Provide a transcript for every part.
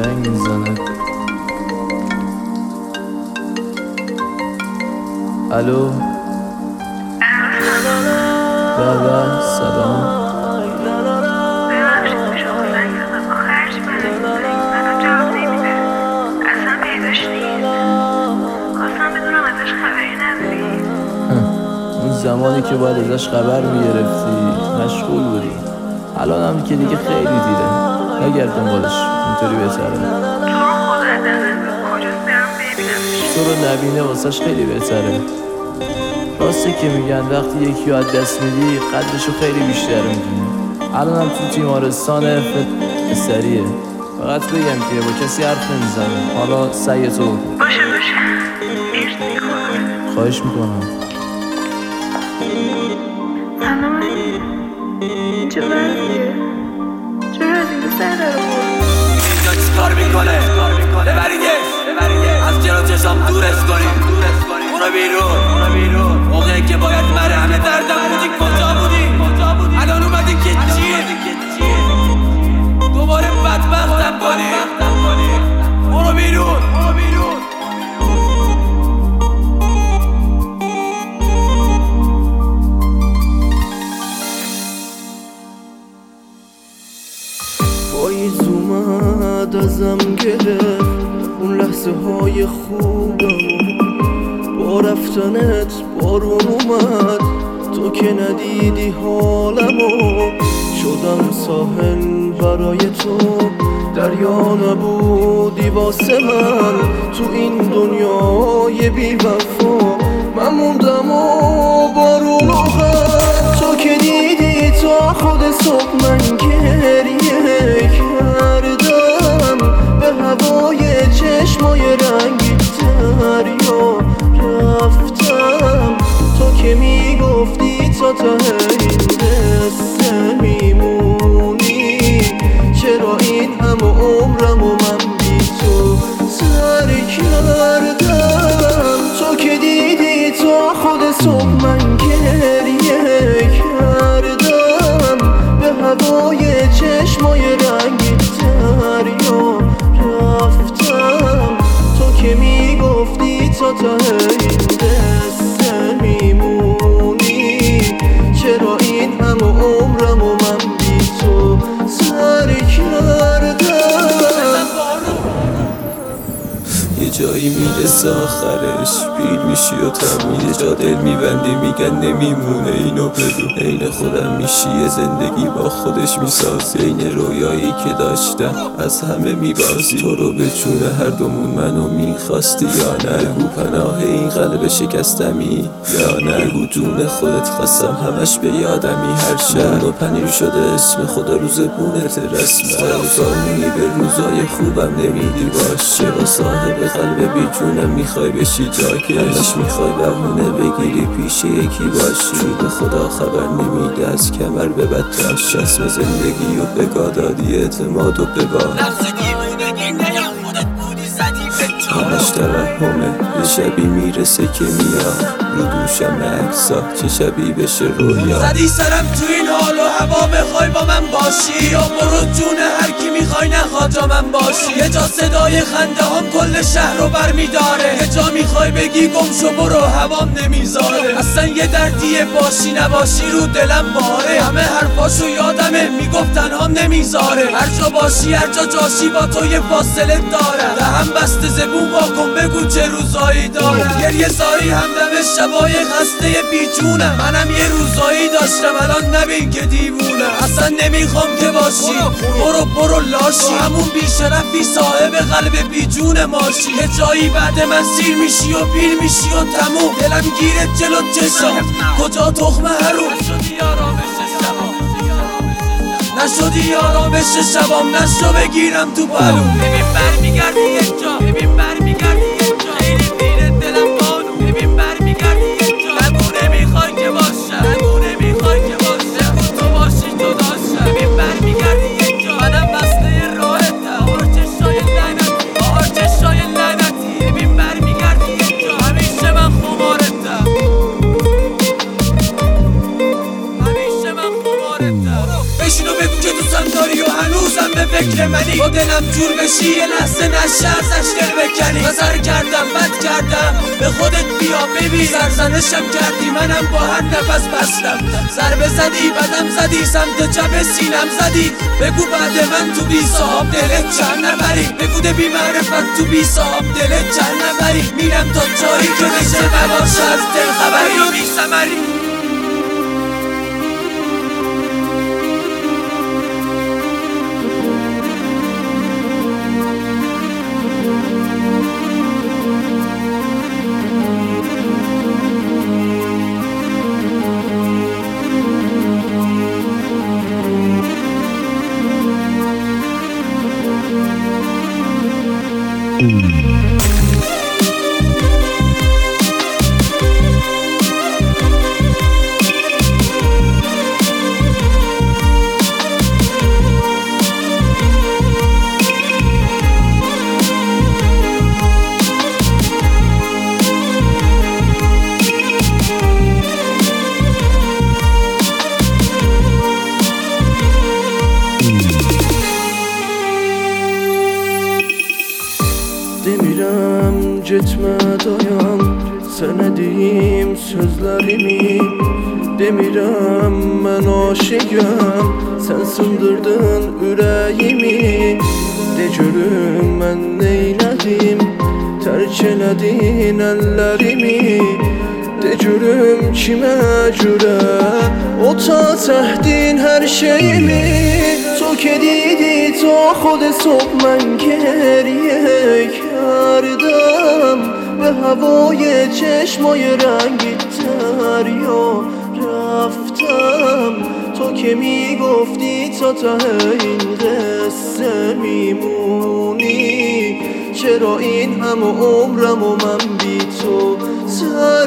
زنگ میزنه. الو بابا سلام. اون زمانی که باید ازش خبر میگرفتی مشغول بودی، الان هم که دیگه خیلی دیره، نگرد دنبالش، اینطوری بهتره. تو رو نبینه واسش خیلی بهتره. راسته که میگن وقتی یکی رو از دست میدی قدرشو خیلی بیشتر میدونی. الان هم تو تیمارستان سریه. فقط بگم که با کسی حرف نمیزنه. حالا سعی تو باشه مرسی کنم. خواهش میکنم. سلام چه وضعیه؟ چرا از این سر رو اینجا چی کار میکنه؟ ببریدش از جلو چشام دورش کنیم. برو بیرون موقعی که باید همه دردم بودی کجا بودی؟ الان اومدی که چیه؟ دوباره بدبختم کنی. برو بیرون. پاییز اومد ازم گرفت اون لحظه های خوبم، با رفتنت بارون اومد تو که ندیدی حالمو. شدم ساحل برای تو، دریا نبودی واسه من. تو این دنیای بی وفا من موندم و بارون اومد. تو که دیدی تا خود صبح من گریه کردم به هوای چشمای رنگی دریا رفتم. تو که میگفتی تا ته این قصه میمونی، چرا این همه عمرم و من بی تو سر کردم. تو که دیدی تا خود صبح من گریه کردم به هوای چشمای رنگی دریا رفتم. تو که میگفتی تا ته این قصه میمونی، چرا این همه عمرم و من بی تو سر کردم. یه جایی میرسه آخرش پیر میشی و تمیز جا دل میبندی میگن نمیمونه. اینو بگو عین خودم میشی، یه زندگی با خودش میسازی. این رویایی که داشتم از همه میبازی. تو رو به جون هر دومون منو میخواستی یا نه؟ بگو پناه این قلب شکستمی یا نه؟ بگو جون خودت خواستم همش به یادمی. هر شب و پنیر شده اسم خدا روز بونت رسمه. زمانی به روزای خوبم نمیدی باش، چرا صاحب قلب بی جونم میخوای بشی جاکش؟ میخوای بهونه بگیری پیش یکی باشی؟ به خدا خبر نمیده از کمر به بدتاش. رسم زندگی و بگادادی اعتماد و ببار همش ترحمه. یه شبی میرسه که میاد رو دوشم عکسا، چه شبی بشه رویا. زدی سرم تو این حال و هوا بخوای با من باشی، یا برو جون هر کی میخوای نخواد جا من باشی. یه جا صدای خنده هم کل شهر رو برمیداره، یه جا میخوای بگی گم شو برو هوام نمیذاره. اصلا یه دردیه باشی نباشی رو دلم باره، همه حرفاشو یادمه میگفت تنهام نمیذاره. هر جا باشی هر جا جاشی با تو یه فاصله داره، دهم بسته زبون واکن بگو چه روزایی داره. گریه زاری همدم شبای خسته بیجونم، منم یه روزایی داشتم الان نبین که دیوونم. اصلا نمیخوام که باشی برو لاشی، همون بیشرفی صاحب قلب بیجون ماشی. یه جایی بعد من سیر میشی و پیر میشی و تموم، دلم گیره جلو چشام کجا تخمه هروم. نشدی آرامش شبام نشو بگیرم تو پلوم. ببین برمیگردی یک جا، ببین برمیگردی یک جا، خیلی میره دلم بانو. ببین برمیگردی یک جا، بگو نمیخوای که باشم، بگو نمیخوای که باشم، بگو تو باشی تو داشتم. ببین برمیگردی یک جا، منم بسته راحتم، آهار چشای لعنتی، آهار چشای لعنتی. ببین برمیگردی یک جا، همیشه من خمارتم، همیشه من خمارتم. بشینو بگو که دوستم داری و هنوز هنوزم به فکر منی، با دلم جور بشی یه لحظه نشه ازش دل بکنی. نظر کردم بد کردم به خودت بیا ببین، سرزنشم کردی منم با هر نفس بستم. ضربه زدی بدم زدی سمت چپ سینم زدی، بگو بعد من تو بی صاحب دلت چند نبری، بگو ده بی معرفت تو بی صاحب دلت چند نبری. میرم تا جایی که بشه نباشه از دل خبری و بی ثمری. Demirəm, getmə dayan, sənə deyim sözlərimi. Demirəm, mən aşiqəm, sən sındırdın ürəyimi. De görüm mən neylədim, tərk elədin əllərimi. De görüm kimə görə o ta təhdin hər şeyimi. تو که دیدی تا خود صبح من گریه کردم، به هوای چشمای رنگی دریا رفتم. تو که میگفتی تا ته این قصه میمونی، چرا این همه عمرم و من بی تو سر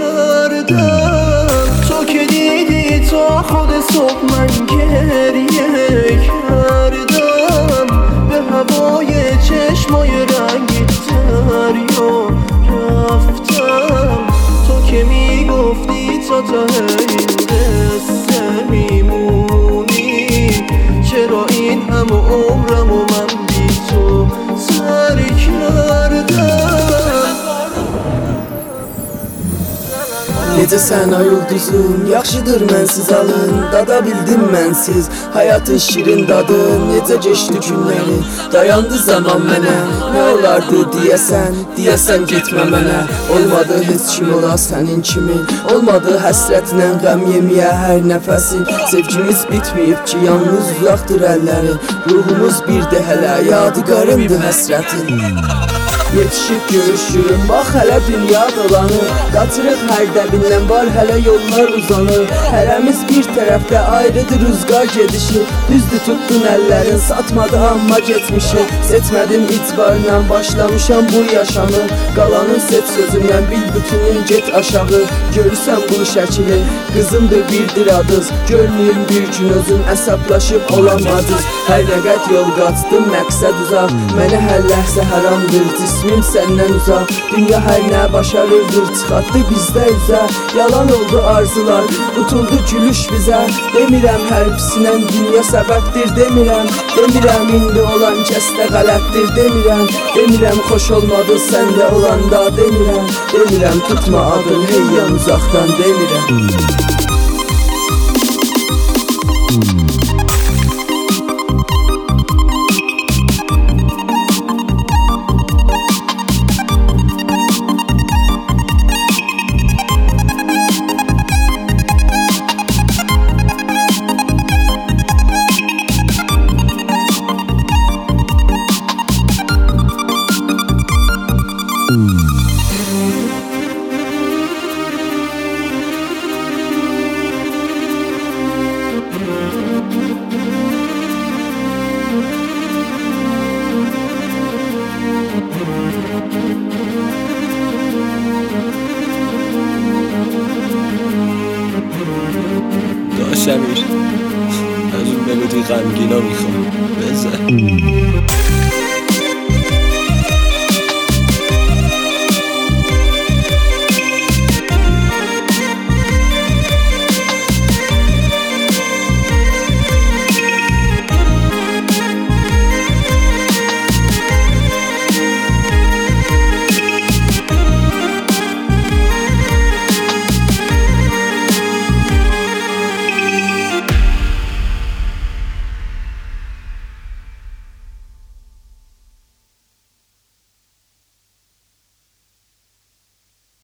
کردم. تو که دیدی تا خود صبح من گریه کردم، به هوای چشمای رنگی دریا رفتم. تو که میگفتی تا ته این قصه میمونی، چرا این همه عمرم و من بی تو سر کردم. Necə sən ay ulduzum, yaxşıdır mənsiz alın. Dada bildim mənsiz, həyatın şirin dadı. Necə geçdi günləri, dayandı zaman mənə. Nə olardı deyəsən getmə mənə. Olmadı heç kim ola sənin kimi, olmadı həsrətlə qəm yeməyə hər nəfəsin. Sevgimiz bitməyib ki, yalnız uzaqdır əlləri. Ruhumuz birdə hələ, yadigarımdır həsrətin. Yetişib görüşürüm, bax hələ dünya dolanır. Qaçırıq hər dəbindən, var hələ yollar uzanır. Hərəmiz bir tərəfdə ayrıdır rüzgar gedişi. Düzdür tutdun əllərin, satmadı amma getmişi. Seçmədim itibarla, başlamışam bu yaşamı. Qalanın seç sözümdən, bil bütünün get aşağı. Görürsən bu şəkili, qızımdır birdir adız. Görməyim bir gün özün, əsablaşıb olamadız. Hər rəqət yol qaçdım, məqsəd uzaq. Mənə hər ləhzə haramdır, cismim səndən uzaq. Dünya hər nə başarırdır, çıxartdı bizdə üzə. Yalan oldu arzular, tutuldu gülüş bizə. Demirəm hər pisinən dünya səbəbdir, demirəm. Demirəm indi olan kəsdə qələtdir, demirəm. Demirəm xoş olmadı səndə olanda, demirəm. Demirəm tutma adın heyyan uzaqdan, demirəm. داشمیر از اون ملودی غمگینا میخوام بزن.